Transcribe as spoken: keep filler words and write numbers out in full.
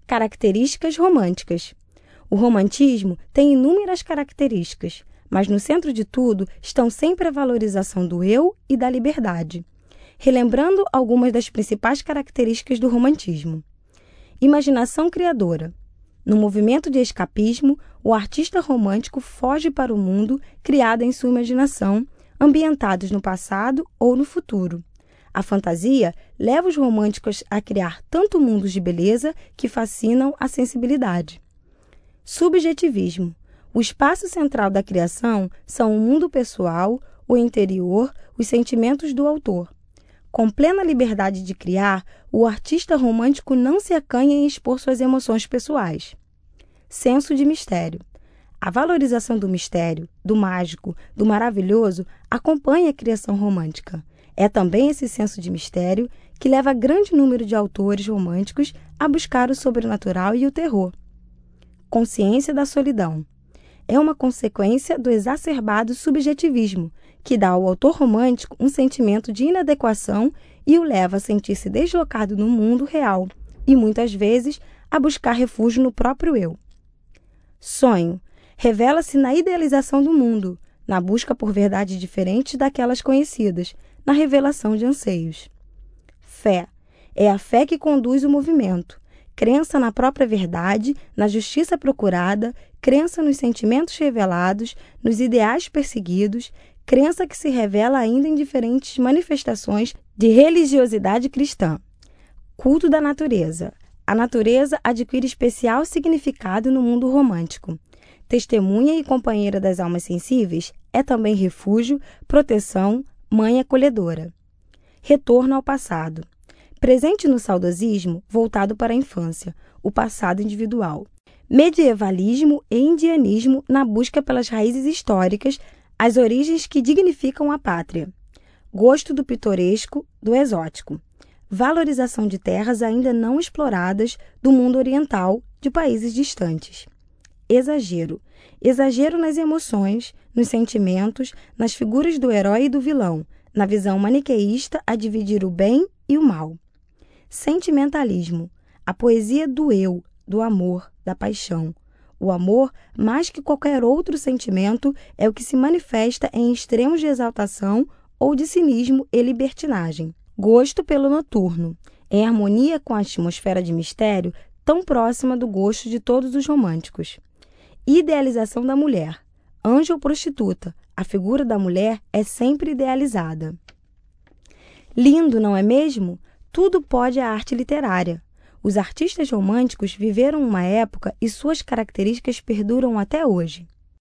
Características românticas. O romantismo tem inúmeras características, mas no centro de tudo estão sempre a valorização do eu e da liberdade. Relembrando algumas das principais características do romantismo. Imaginação criadora. No movimento de escapismo, o artista romântico foge para o mundo criado em sua imaginação, ambientados no passado ou no futuro. A fantasia leva os românticos a criar tanto mundos de beleza que fascinam a sensibilidade. Subjetivismo. O espaço central da criação são o mundo pessoal, o interior, os sentimentos do autor. Com plena liberdade de criar, o artista romântico não se acanha em expor suas emoções pessoais. Senso de mistério. A valorização do mistério, do mágico, do maravilhoso acompanha a criação romântica. É também esse senso de mistério que leva grande número de autores românticos a buscar o sobrenatural e o terror. Consciência da solidão. É uma consequência do exacerbado subjetivismo, que dá ao autor romântico um sentimento de inadequação e o leva a sentir-se deslocado no mundo real e, muitas vezes, a buscar refúgio no próprio eu. Sonho. Revela-se na idealização do mundo, na busca por verdades diferentes daquelas conhecidas, na revelação de anseios. Fé. É a fé que conduz o movimento. Crença na própria verdade, na justiça procurada, crença nos sentimentos revelados, nos ideais perseguidos, crença que se revela ainda em diferentes manifestações de religiosidade cristã. Culto da natureza. A natureza adquire especial significado no mundo romântico. Testemunha e companheira das almas sensíveis, é também refúgio, proteção, mãe acolhedora. Retorno ao passado. Presente no saudosismo, voltado para a infância, o passado individual. Medievalismo e indianismo na busca pelas raízes históricas, as origens que dignificam a pátria. Gosto do pitoresco, do exótico. Valorização de terras ainda não exploradas do mundo oriental, de países distantes. Exagero. Exagero nas emoções, nos sentimentos, nas figuras do herói e do vilão, na visão maniqueísta a dividir o bem e o mal. Sentimentalismo. A poesia do eu, do amor, da paixão. O amor, mais que qualquer outro sentimento, é o que se manifesta em extremos de exaltação ou de cinismo e libertinagem. Gosto pelo noturno. Em harmonia com a atmosfera de mistério, tão próxima do gosto de todos os românticos. Idealização da mulher. Anjo ou prostituta, a figura da mulher é sempre idealizada. Lindo, não é mesmo? Tudo pode a arte literária. Os artistas românticos viveram uma época e suas características perduram até hoje.